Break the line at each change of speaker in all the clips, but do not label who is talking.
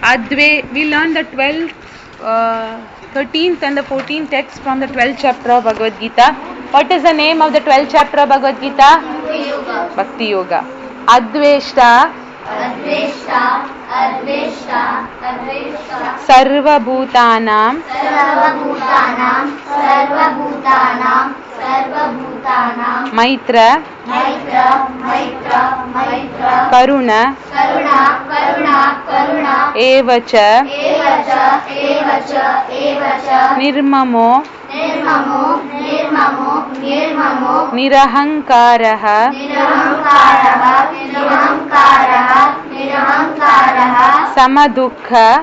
We learned the 13th and the 14th text from the 12th chapter of Bhagavad Gita. What is the name of the 12th chapter of Bhagavad Gita? Bhakti Yoga. Adveshta Sarva Bhutanam Maitra Karuna Evacha Nirmamo Nirahankaraha Samadukha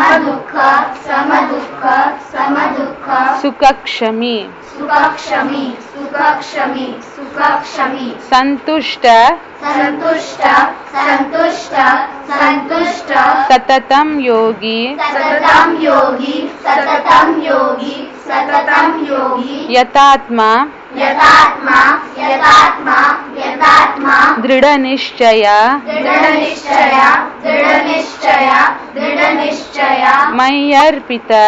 Sukakshami Santushta Satatam Yogi Yatatma Drida Nishchaya Mayyarpita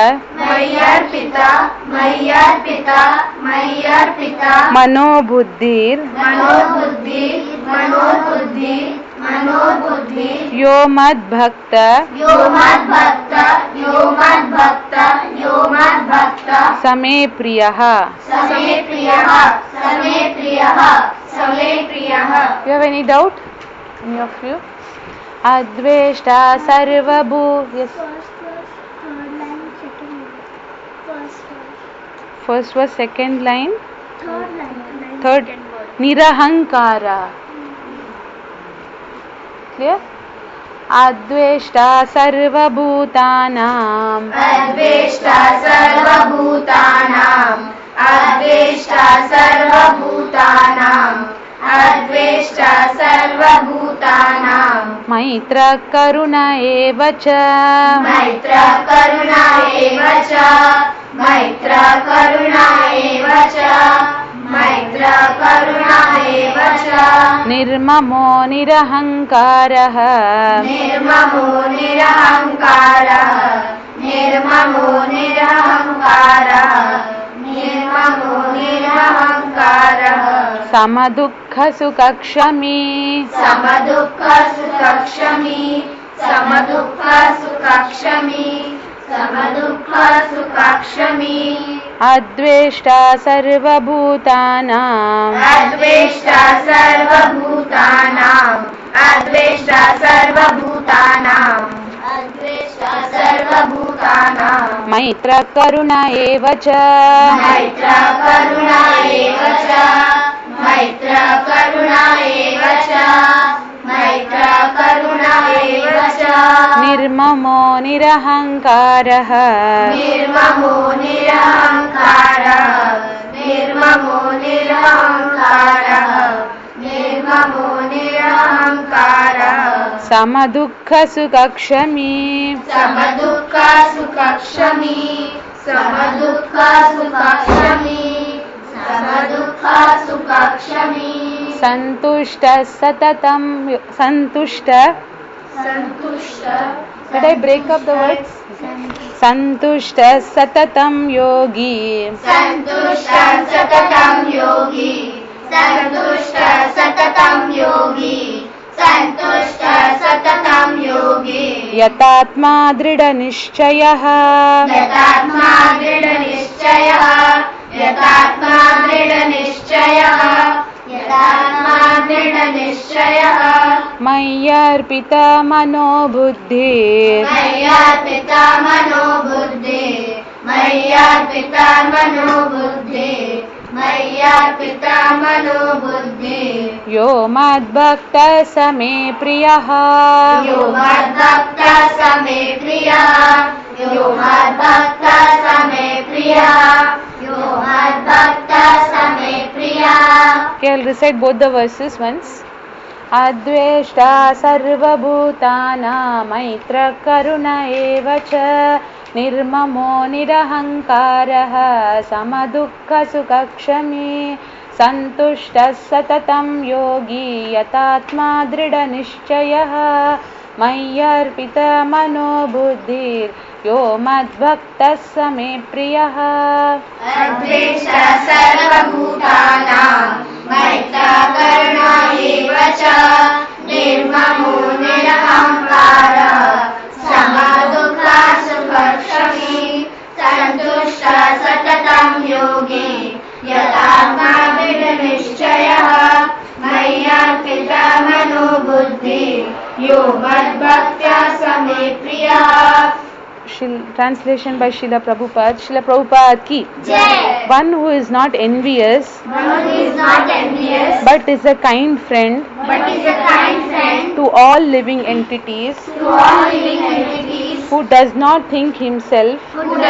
Manobuddhir Yo Mad Bhakta Same Priyaha. You have any doubt? Any of you? Adveshta Sarvabhu. Yes. First verse, second line. Third. Nirahankara. Clear? Adveshta Sarvabhutanam Maitra Karuna Evacha Nirmamo Nirahankaraha Samadukha Sukakshami Adveshta Sarvabhutanam Maitra Karuna Evacha Nirmamo Nirahankaraha Samadukha Sukakshami Santushta Satatam Santushta. Did I break up the words? Santushta Satatam Yogi Yatatma Drida Nishchayaha Mayyarpita Manobuddhir Yo Mad Bhakta Same Priyaha Okay, I'll recite both the verses once. Adveshta Sarvabhutana Maitra Karuna Evacha Nirmamo Nirahankaraha Samadukha Sukakshami Santushta Satatam Yogi Yatatma Drida Nishchayaha मय्यर्पित मनो बुद्धिर यो मद्भक्तः स मे प्रियः
अद्वेष्टा सर्वभूतानां मैत्रकरुणा एव च निर्ममो निरहंकारः समदुःखसुखक्षमी सन्तुष्टः सततं योगी यतात्मा दृढनिश्चयः मय्यर्पितः मनो बुद्धिः यो मद्भक्त्या स मे प्रियः.
Translation by Srila Prabhupada. Srila Prabhupada ki.
Jai.
One who is not envious, but is a kind friend to all living entities, who does not think himself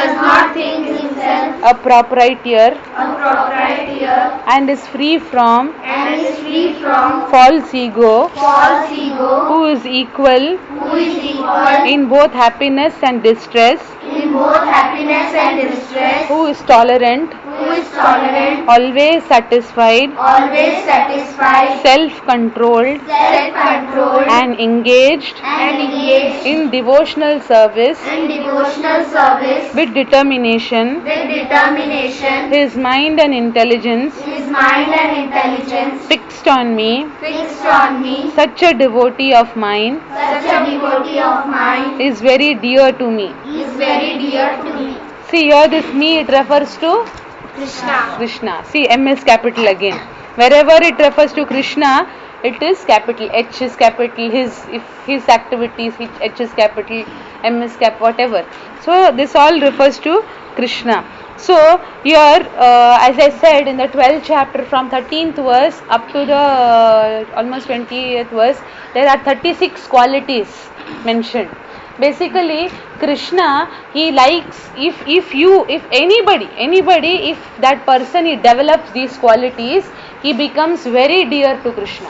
a proprietor, and is free from false ego, who is equal in both happiness and distress, who is tolerant, always satisfied, self-controlled, and engaged in devotional service with determination. His mind and intelligence fixed on me. Such a devotee of mine is very dear to me. See here, this me, it refers to Krishna. See, M is capital again. Wherever it refers to Krishna, it is capital. H is capital. His activities, H is capital. M is whatever. So this all refers to Krishna. So here, as I said, in the 12th chapter, from 13th verse up to the almost 20th verse, there are 36 qualities mentioned. Basically, Krishna, he likes, if anybody, if that person, he develops these qualities, he becomes very dear to Krishna.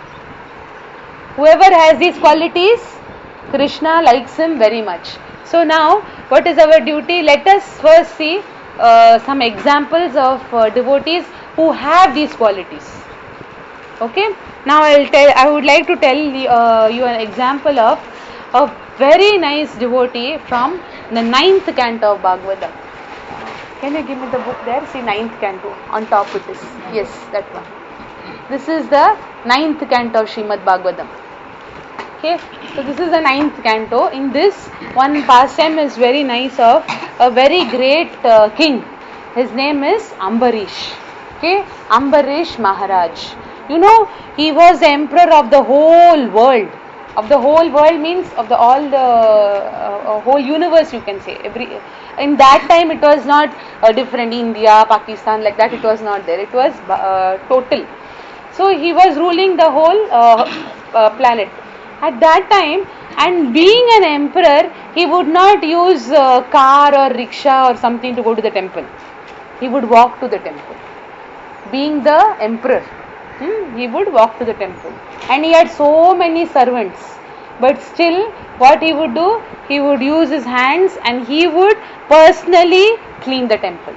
Whoever has these qualities, Krishna likes him very much. So now, what is our duty? Let us first see some examples of devotees who have these qualities. Okay? Now I would like to tell you an example of a very nice devotee from the 9th canto of Bhagavatam. Can you give me the book there? See, 9th canto. On top it is. Yes, that one. This is the 9th canto of Srimad Bhagavatam. Okay, so this is the 9th canto. In this, one pastime is very nice of a very great king. His name is Ambarish. Okay, Ambarish Maharaj. You know, he was the emperor of the whole world. Of the whole world means of the whole universe, you can say. In that time, it was not different. India, Pakistan, like that. It was not there. It was total. So he was ruling the whole planet. At that time, and being an emperor, he would not use car or rickshaw or something to go to the temple. He would walk to the temple. Being the emperor, he would walk to the temple. And he had so many servants. But still, what he would do? He would use his hands and he would personally clean the temple.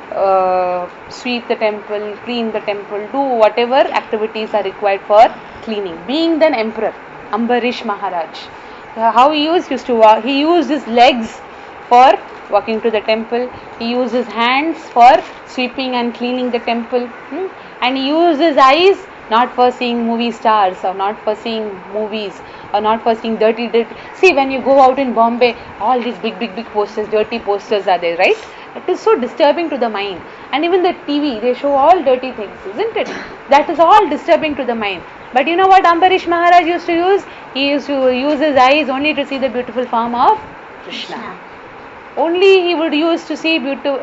Sweep the temple, clean the temple, do whatever activities are required for cleaning. Being the emperor, Ambarish Maharaj. How he used to walk? He used his legs for walking to the temple. He used his hands for sweeping and cleaning the temple. And he used his eyes not for seeing movie stars or not for seeing movies or not for seeing dirty. See, when you go out in Bombay, all these big posters, dirty posters are there, right? It is so disturbing to the mind. And even the TV, they show all dirty things, isn't it? That is all disturbing to the mind. But you know what Ambarish Maharaj used to use? He used to use his eyes only to see the beautiful form of Krishna. Only he would use to see beautiful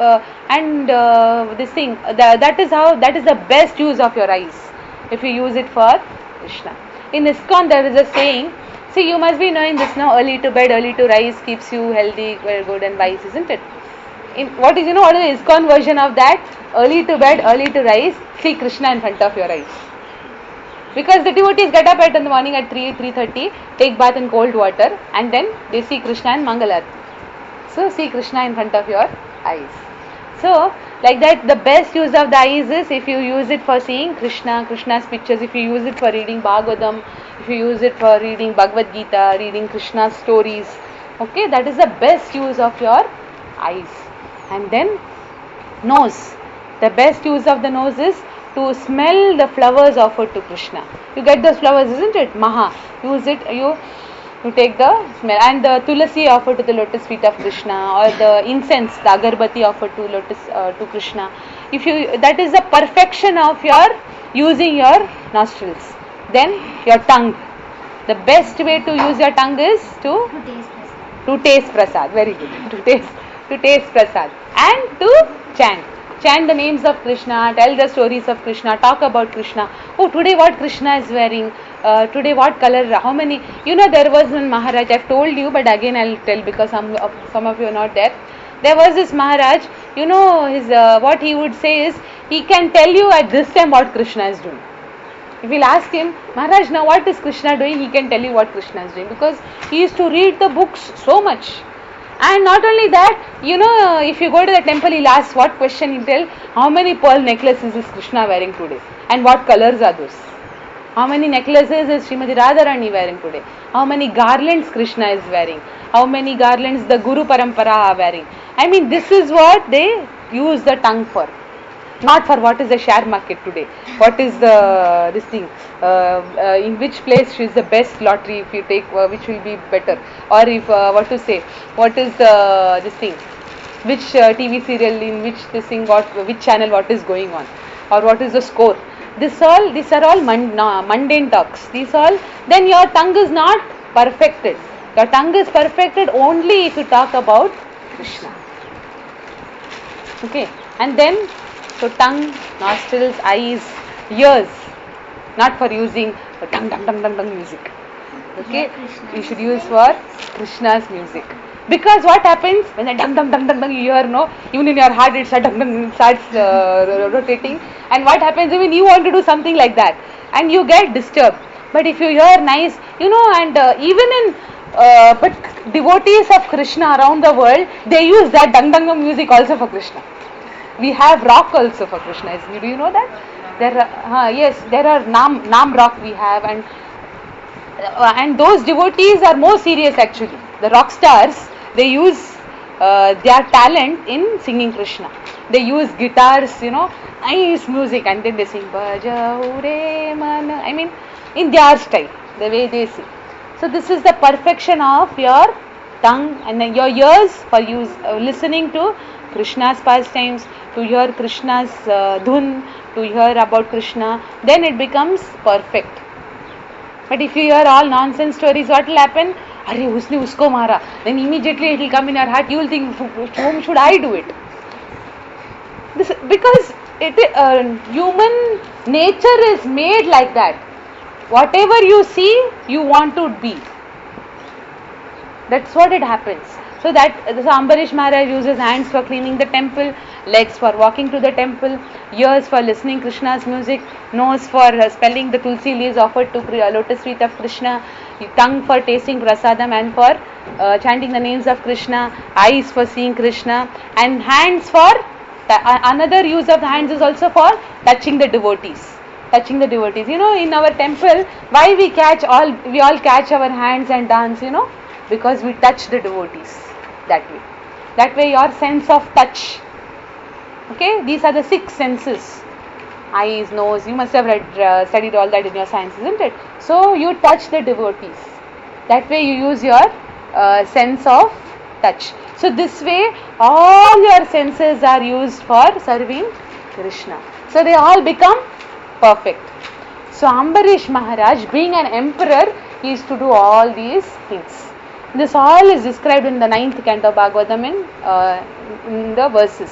this thing. That is the best use of your eyes. If you use it for Krishna. In ISKCON there is a saying. See, you must be knowing this now. Early to bed, early to rise keeps you healthy, good and wise, isn't it? What is the ISKCON version of that? Early to bed, early to rise, see Krishna in front of your eyes. Because the devotees get up in the morning at 3:30, take bath in cold water, and then they see Krishna in Mangalarati. So see Krishna in front of your eyes. So like that, the best use of the eyes is if you use it for seeing Krishna's pictures, if you use it for reading Bhagavatam, if you use it for reading Bhagavad Gita, reading Krishna's stories, okay, that is the best use of your eyes. And then nose. The best use of the nose is to smell the flowers offered to Krishna. You get those flowers, isn't it? Maha. Use it, you take the smell. And the tulasi offered to the lotus feet of Krishna, or the incense, the agarbatti offered to to Krishna. That is the perfection of your using your nostrils. Then your tongue. The best way to use your tongue is to taste prasad. Very good. To taste prasad. And to chant. Chant the names of Krishna, tell the stories of Krishna, talk about Krishna. Oh, today what Krishna is wearing, today what color, how many, there was one Maharaj, I've told you, but again I'll tell because some of you are not there. There was this Maharaj, his what he would say is, he can tell you at this time what Krishna is doing. If you'll ask him, Maharaj, now what is Krishna doing? He can tell you what Krishna is doing, because he used to read the books so much. And not only that, if you go to the temple, he'll ask what question, he'll tell, how many pearl necklaces is Krishna wearing today? And what colors are those? How many necklaces is Srimati Radharani wearing today? How many garlands Krishna is wearing? How many garlands the Guru Parampara are wearing? I mean, this is what they use the tongue for. Not for what is the share market today, what is this thing, in which place is the best lottery if you take, which will be better, or if what is this thing, which TV serial, in which this thing, which channel, what is going on, or what is the score. These are all mundane talks. Then your tongue is not perfected. Your tongue is perfected only if you talk about Krishna. Okay, and then so tongue, nostrils, eyes, ears, not for using dung music. Okay, you should use for Krishna's music. Because what happens when the dung you hear, even in your heart it starts rotating. And what happens when you want to do something like that, and you get disturbed. But if you hear nice, and even in but devotees of Krishna around the world, they use that dung music also for Krishna. We have rock also for Krishna. Do you know that? There are Nam rock we have, and those devotees are more serious actually. The rock stars, they use their talent in singing Krishna. They use guitars, nice music, and then they sing Bhajau re mana. I mean, in their style, the way they sing. So this is the perfection of your tongue, and then your ears for listening to Krishna's pastimes, to hear Krishna's dhun, to hear about Krishna, then it becomes perfect. But if you hear all nonsense stories, what will happen? Arey, usne usko mara. Then immediately it will come in your heart. You will think, whom should I do it? Because human nature is made like that. Whatever you see, you want to be. That's what it happens. So Ambarish Maharaj uses hands for cleaning the temple, legs for walking to the temple, ears for listening Krishna's music, nose for smelling the tulsi leaves offered to lotus feet of Krishna, tongue for tasting prasadam and for chanting the names of Krishna, eyes for seeing Krishna, and hands for another use of the hands is also for touching the devotees. In our temple, why we all catch our hands and dance, because we touch the devotees that way your sense of touch. Okay, these are the 6 senses: eyes, nose. You must have studied all that in your science, isn't it? So you touch the devotees, that way you use your sense of touch. So this way all your senses are used for serving Krishna, so they all become perfect. So Ambarish Maharaj, being an emperor, he used to do all these things. This all is described in the 9th canto of Bhagavatam in the verses.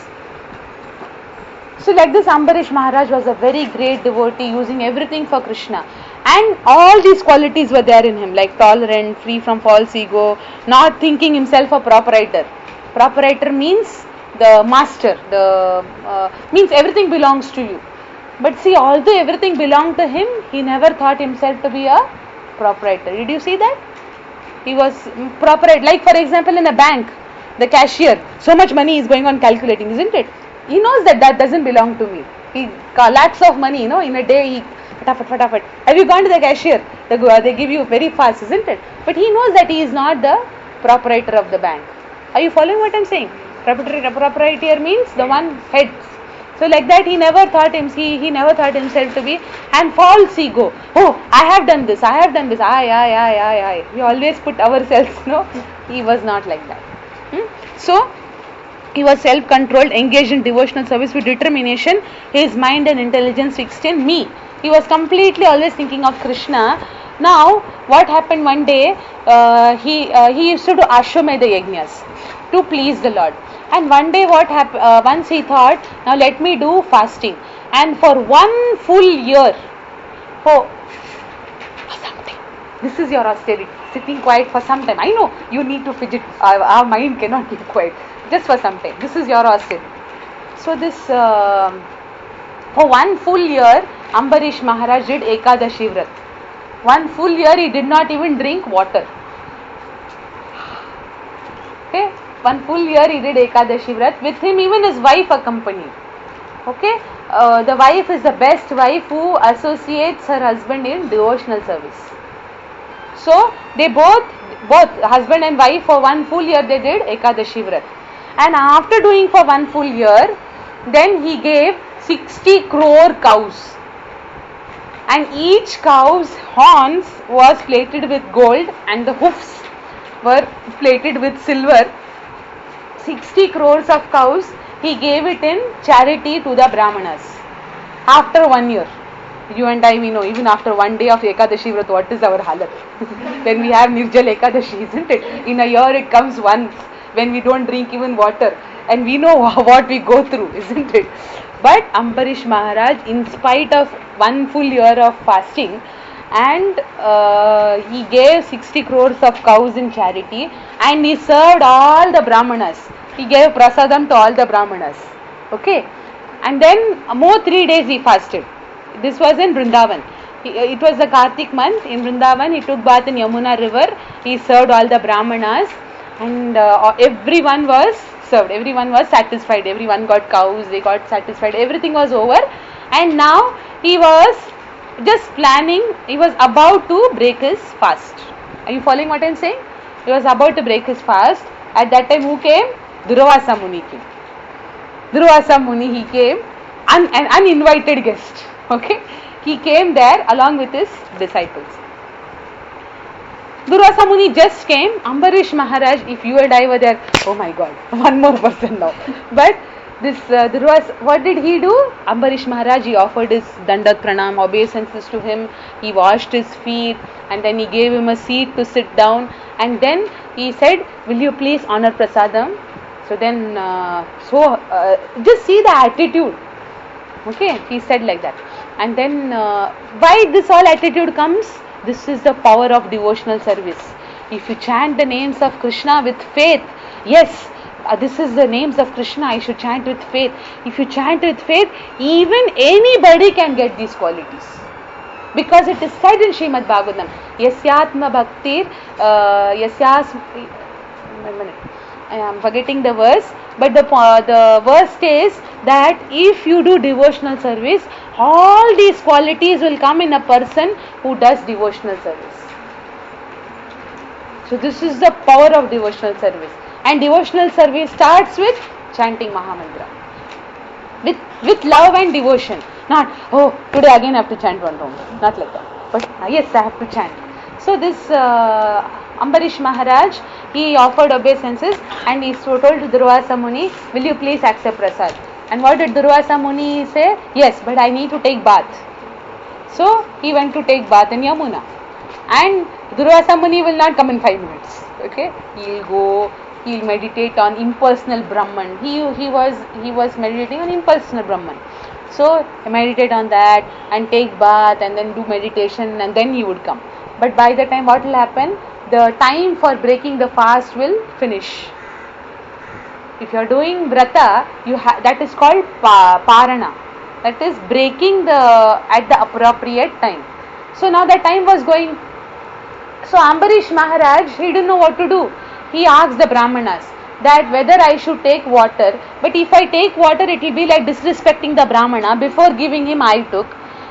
So like this, Ambarish Maharaj was a very great devotee, using everything for Krishna. And all these qualities were there in him, like tolerant, free from false ego, not thinking himself a proprietor. Proprietor means the master, means everything belongs to you. But see, although everything belonged to him, he never thought himself to be a proprietor. Did you see that? He was proprietor. Like for example, in a bank, the cashier, so much money is going on calculating, isn't it? He knows that doesn't belong to me. He lakhs of money, in a day he Fatafat, fatafat. Have you gone to the cashier? They give you very fast, isn't it? But he knows that he is not the proprietor of the bank. Are you following what I'm saying? Proprietor means the one head. So like that, he never thought he never thought himself to be, and false ego. Oh, I have done this. I. We always put ourselves. No, he was not like that. So he was self-controlled, engaged in devotional service with determination. His mind and intelligence fixed in me. He was completely always thinking of Krishna. Now, what happened one day? He used to do Ashwamedha Yajnas to please the Lord. And one day, what happened? Once he thought, now let me do fasting. And for 1 full year, oh, something. This is your austerity. Sitting quiet for some time. I know you need to fidget. Our mind cannot keep quiet. Just for some time. This is your austerity. So this, for 1 full year, Ambarish Maharaj did Ekadashi Vrat. 1 full year he did not even drink water. Okay, 1 full year he did Ekadashi Vrat. With him even his wife accompanied. Okay, the wife is the best wife who associates her husband in devotional service. So they both husband and wife for 1 full year they did Ekadashi Vrat. And after doing for 1 full year, then he gave 60 crore cows. And each cow's horns was plated with gold and the hoofs were plated with silver. 60 crores of cows, he gave it in charity to the Brahmanas. After 1 year. You and I, we know, even after 1 day of Ekadashi Vrat, what is our halat? When we have Nirjal Ekadashi, isn't it? In a year it comes once, when we don't drink even water. And we know what we go through, isn't it? But Ambarish Maharaj, in spite of 1 full year of fasting, and he gave 60 crores of cows in charity, and he served all the Brahmanas. He gave prasadam to all the Brahmanas. Okay? And then more 3 days he fasted. This was in Vrindavan. It was the Kartik month. In Vrindavan, he took bath in Yamuna river. He served all the Brahmanas, and everyone was served. Everyone was satisfied. Everyone got cows. They got satisfied. Everything was over. And now he was just planning. He was about to break his fast. Are you following what I am saying? He was about to break his fast. At that time, who came? Durvasa Muni came. Durvasa Muni, he came, an uninvited guest. Okay, he came there along with his disciples. Durvasa Muni just came. Ambarish Maharaj, if you and I were there, oh my God, one more person now. But this Durvasa, what did he do? Ambarish Maharaj, he offered his dandat pranam, obeisances to him. He washed his feet, and then he gave him a seat to sit down. And then he said, will you please honor prasadam? So then, just see the attitude. Okay, he said like that. And then, why this all attitude comes? This is the power of devotional service. If you chant the names of Krishna with faith, yes, this is the names of Krishna, I should chant with faith. If you chant with faith, even anybody can get these qualities. Because it is said in Srimad Bhagavatam, Yasyatma Bhaktir, I am forgetting the verse, but the verse says that if you do devotional service, all these qualities will come in a person who does devotional service. So this is the power of devotional service. And devotional service starts with chanting Mahamantra. With love and devotion. Not, oh, today again I have to chant one round. Not like that. But yes, I have to chant. So this Ambarish Maharaj, he offered obeisances and he told to Durvasa Muni, will you please accept prasad? And what did Durvasa Muni say? Yes, but I need to take bath. So he went to take bath in Yamuna. And Durvasa Muni will not come in 5 minutes. Okay, he'll go. He'll meditate on impersonal Brahman. He was meditating on impersonal Brahman. So he meditate on that and take bath and then do meditation, and then he would come. But by the time, what will happen? The time for breaking the fast will finish. If you are doing vrata, that is called parana. That is breaking at the appropriate time. So now the time was going. So Ambarish Maharaj, he didn't know what to do. He asked the Brahmanas that whether I should take water. But if I take water, it will be like disrespecting the Brahmana. Before giving him, I took.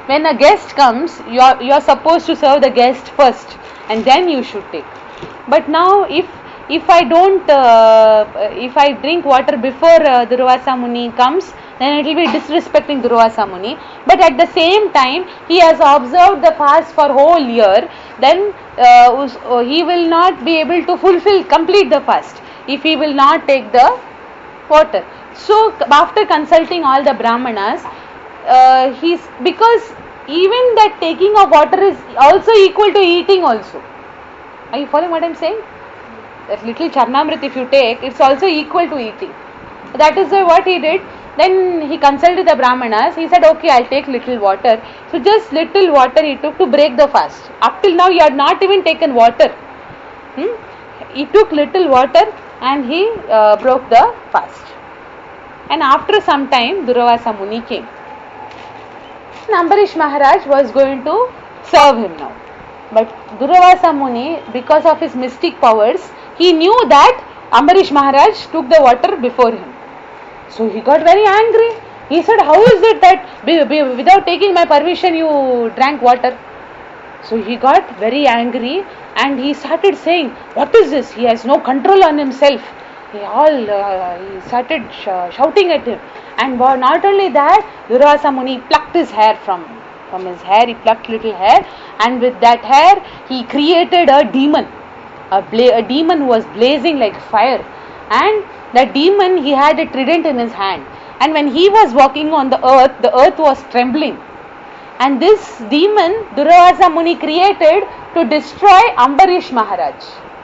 when a guest comes, you're supposed to serve the guest first, and then you should take. But now, if I don't, if I drink water before Durvasa Muni comes, then it will be disrespecting Durvasa Muni. But at the same time, he has observed the fast for whole year, then he will not be able to complete the fast if he will not take the water. So after consulting all the Brahmanas, because even that taking of water is also equal to eating also. Are you following what I am saying? That little Charnamrit if you take, it's also equal to eating. That is what he did. Then he consulted the Brahmanas. He said, okay, I'll take little water. So just little water he took to break the fast. Up till now he had not even taken water. He took little water and he broke the fast. And after some time, Durvasa Muni came. Ambarish Maharaj was going to serve him now. But Durvasa Muni, because of his mystic powers, he knew that Ambarish Maharaj took the water before him. So he got very angry. He said, how is it that without taking my permission you drank water? So he got very angry and he started saying, what is this? He has no control on himself. He started shouting at him. And not only that, Durvasa Muni plucked his hair from his hair. He plucked little hair, and with that hair he created a demon. A demon who was blazing like fire. And the demon, he had a trident in his hand. And when he was walking on the earth was trembling. And this demon, Durvasa Muni created to destroy Ambarish Maharaj.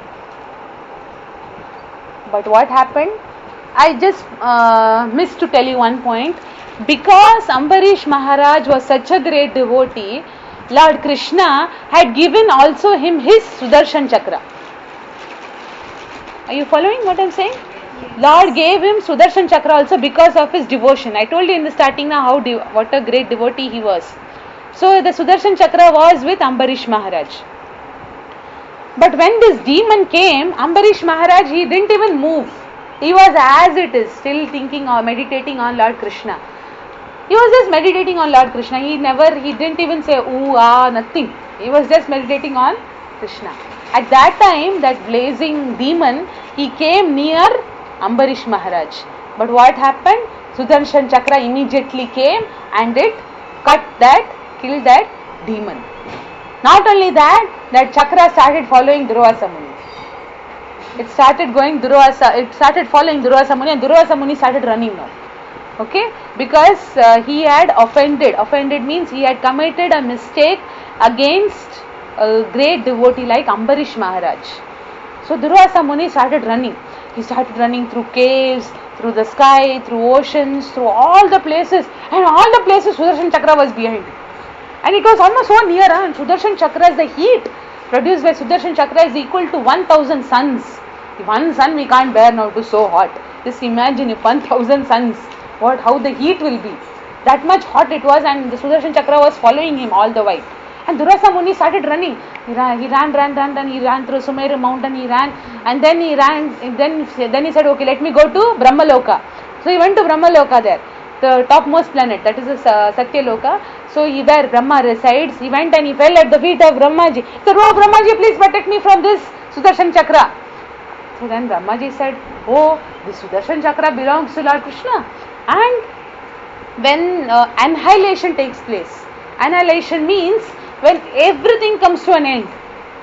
But what happened? I just missed to tell you one point. Because Ambarish Maharaj was such a great devotee, Lord Krishna had given also him his Sudarshan Chakra. Are you following what I am saying? Lord gave him Sudarshan Chakra also because of his devotion. I told you in the starting now what a great devotee he was. So the Sudarshan Chakra was with Ambarish Maharaj. But when this demon came, Ambarish Maharaj, he didn't even move. He was as it is, still thinking or meditating on Lord Krishna. He was just meditating on Lord Krishna. He didn't even say ooh, ah, nothing. He was just meditating on Krishna. At that time, that blazing demon, he came near Ambarish Maharaj. But what happened? Sudarshan Chakra immediately came and it killed that demon. Not only that, that chakra started following Durvasa Muni. It started following Durvasa Muni, and Durvasa Muni started running now. Okay? Because he had offended. Offended means he had committed a mistake against a great devotee like Ambarish Maharaj. So Durvasa Muni started running. He started running through caves, through the sky, through oceans, through all the places. And all the places Sudarshan Chakra was behind him. And it was almost so near. And Sudarshan Chakra, the heat produced by Sudarshan Chakra is equal to 1000 suns. One sun we can't bear now, it is so hot. Just imagine if 1000 suns, how the heat will be. That much hot it was, and the Sudarshan Chakra was following him all the while. And Durvasa Muni started running. He ran. He ran through Sumeru mountain. He ran, and then he ran. Then he said, okay, let me go to Brahmaloka. So he went to Brahmaloka there, the topmost planet. That is the Satyaloka. So where Brahma resides, he went and he fell at the feet of Brahmaji. He said, oh Brahmaji, please protect me from this Sudarshan Chakra. So then Brahmaji said, oh, the Sudarshan Chakra belongs to Lord Krishna. And when annihilation takes place, annihilation means when everything comes to an end.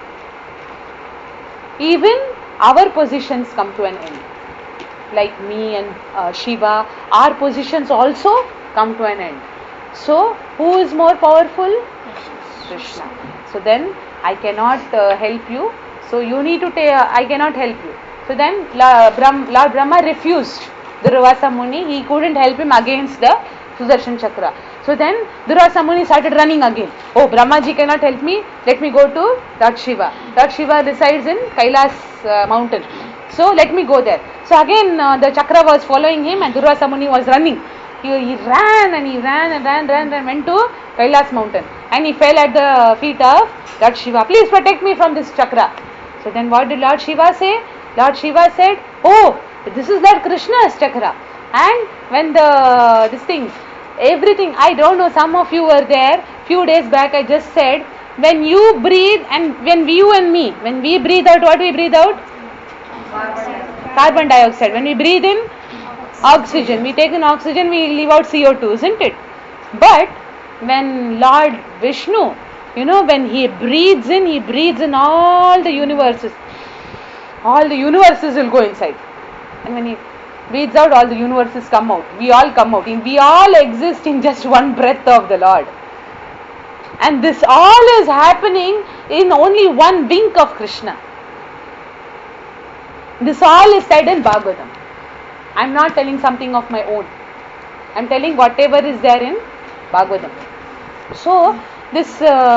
Even our positions come to an end. Like me and Shiva, our positions also come to an end. So, who is more powerful? Krishna. So then, I cannot help you. So you need to I cannot help you. So then Lord Brahma refused Durvasa Muni. He couldn't help him against the Sudarshan Chakra. So then Durvasa Muni started running again. Oh, Brahmaji cannot help me. Let me go to Lord Shiva. Lord Shiva resides in Kailas mountain. So let me go there. So again the Chakra was following him and Durvasa Muni was running. He ran and went to Kailas mountain. And he fell at the feet of Lord Shiva. Please protect me from this Chakra. So then what did Lord Shiva say? Lord Shiva said, oh, this is Lord Krishna's Chakra. And when everything, I don't know, some of you were there, few days back I just said, when you breathe and when you and me, when we breathe out, what we breathe out? Carbon dioxide. When we breathe in, oxygen. We take in oxygen, we leave out CO2, isn't it? But when Lord Vishnu, when he breathes in all the universes. All the universes will go inside. And when he breathes out, all the universes come out. We all come out. We all exist in just one breath of the Lord. And this all is happening in only one wink of Krishna. This all is said in Bhagavatam. I am not telling something of my own. I am telling whatever is there in Bhagavatam. So, this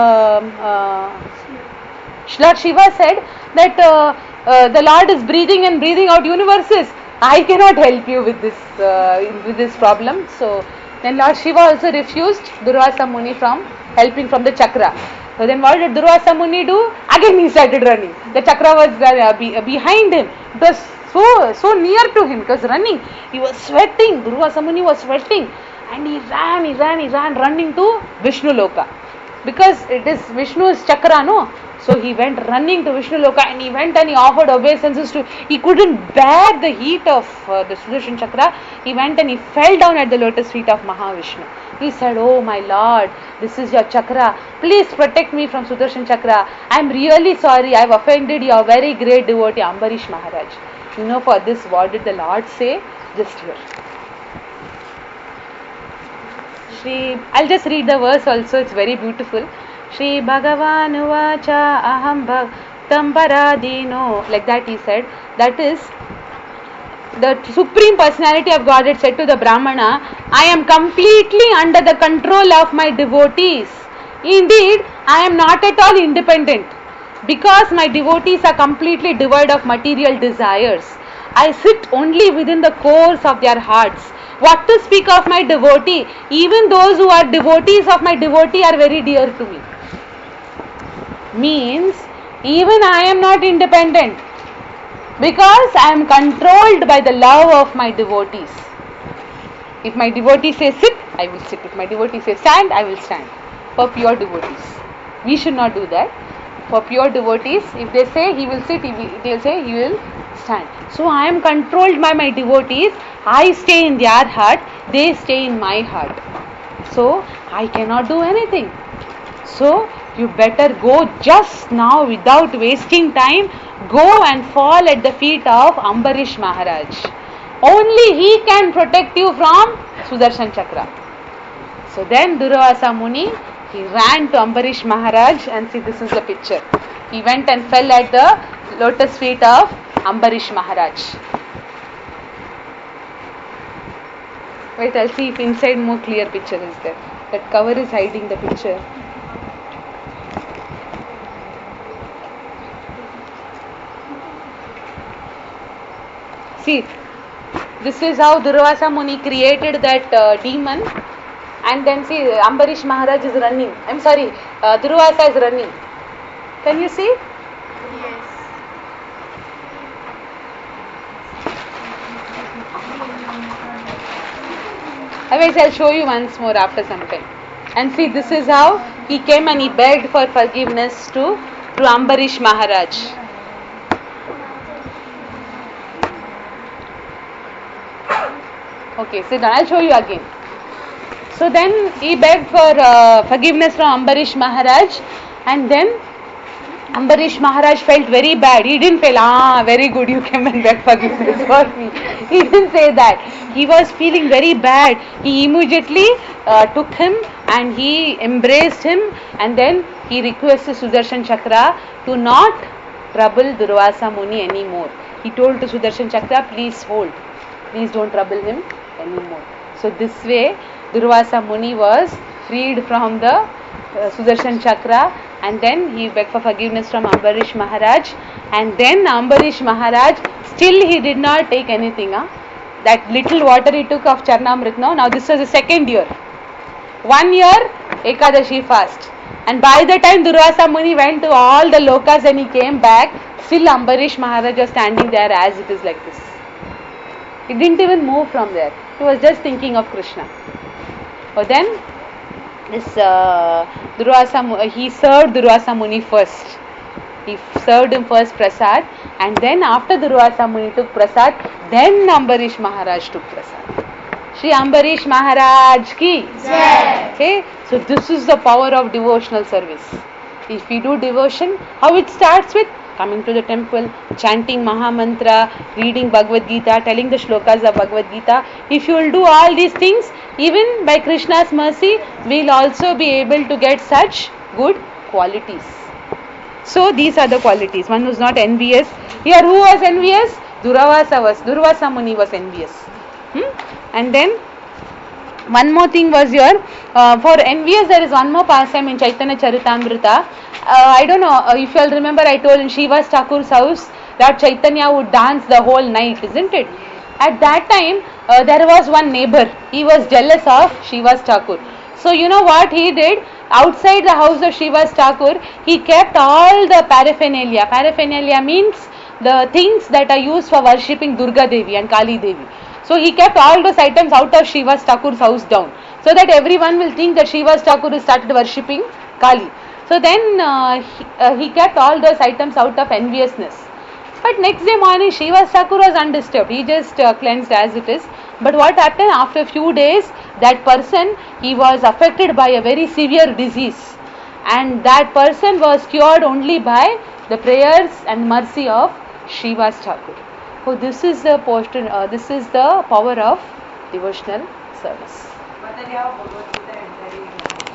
Lord Shiva said that the Lord is breathing and breathing out universes. I cannot help you with this problem. So, then Lord Shiva also refused Durvasa Muni from helping from the chakra. So then what did Durvasa Muni do? Again he started running. The chakra was behind him. It was so near to him. It was running. He was sweating. Durvasa Muni was sweating. And he ran running to Vishnu Loka. Because it is Vishnu's chakra, no? So he went running to Vishnu Loka and he went and he offered obeisances to, he couldn't bear the heat of the Sudarshan chakra. He went and he fell down at the lotus feet of Mahavishnu. He said, "Oh my Lord, this is your chakra. Please protect me from Sudarshan chakra. I am really sorry. I have offended your very great devotee Ambarish Maharaj." For this, what did the Lord say? Just here. I'll just read the verse also. It's very beautiful. Shri Bhagavan Uvacha Aham Bhaktam Paradino. Like that he said. That is, the Supreme Personality of Godhead said to the Brahmana, I am completely under the control of my devotees. Indeed, I am not at all independent. Because my devotees are completely devoid of material desires, I sit only within the cores of their hearts. What to speak of my devotee? Even those who are devotees of my devotee are very dear to me. Means, even I am not independent. Because I am controlled by the love of my devotees. If my devotee says sit, I will sit. If my devotee says stand, I will stand. For pure devotees. We should not do that. For pure devotees, if they say he will sit, they will say he will stand. So I am controlled by my devotees. I stay in their heart. They stay in my heart. So I cannot do anything. So you better go just now without wasting time. Go and fall at the feet of Ambarish Maharaj. Only he can protect you from Sudarshan Chakra. So then Durvasa Muni, he ran to Ambarish Maharaj and see, this is the picture. He went and fell at the lotus feet of Ambarish Maharaj. Wait, I'll see if inside more clear picture is there. That cover is hiding the picture. See, this is how Durvasa Muni created that demon. And then see, Ambarish Maharaj is running. I'm sorry, Durvasa is running. Can you see?
Yes.
Otherwise, I'll show you once more after some time. And see, this is how he came and he begged for forgiveness to Ambarish Maharaj. Okay, sit down. I'll show you again. So then he begged for forgiveness from Ambarish Maharaj, and then Ambarish Maharaj felt very bad. He didn't feel, very good, you came and begged forgiveness for me. He didn't say that. He was feeling very bad. He immediately took him and he embraced him, and then he requested Sudarshan Chakra to not trouble Durvasa Muni anymore. He told to Sudarshan Chakra, please hold. Please don't trouble him anymore. So this way, Durvasa Muni was freed from the Sudarshan Chakra, and then he begged for forgiveness from Ambarish Maharaj, and then Ambarish Maharaj, still he did not take anything. That little water he took of Charnamrit, now this was the second year. 1 year, Ekadashi fast. And by the time Durvasa Muni went to all the lokas and he came back, still Ambarish Maharaj was standing there as it is like this. He didn't even move from there. He was just thinking of Krishna. But then this he served Durvasa Muni first. He served him first prasad, and then after Durvasa Muni took prasad, then Ambarish Maharaj took prasad. Shri Ambarish Maharaj ki
Jai.
Okay, so this is the power of devotional service. If we do devotion, how it starts with coming to the temple, chanting Maha Mantra, reading Bhagavad Gita, telling the shlokas of Bhagavad Gita. If you will do all these things, even by Krishna's mercy, we will also be able to get such good qualities. So these are the qualities. One who's not envious. Here who was envious? Durvasa Muni was envious. And then one more thing was here. For envious, there is one more pastime in Chaitanya Charitamrita. I don't know if you all remember, I told in Srivas Thakur's house that Chaitanya would dance the whole night, isn't it? At that time, there was one neighbor. He was jealous of Srivas Thakur. So you know what he did? Outside the house of Srivas Thakur, he kept all the paraphernalia. Paraphernalia means the things that are used for worshipping Durga Devi and Kali Devi. So he kept all those items out of Srivas Thakur's house down, so that everyone will think that Srivas Thakur has started worshipping Kali. So then he kept all those items out of enviousness. But next day morning, Srivas Thakur was undisturbed. He just cleansed as it is. But what happened after a few days? That person, he was affected by a very severe disease, and that person was cured only by the prayers and mercy of Srivas Thakur. So this is the portion. This is the power of devotional service.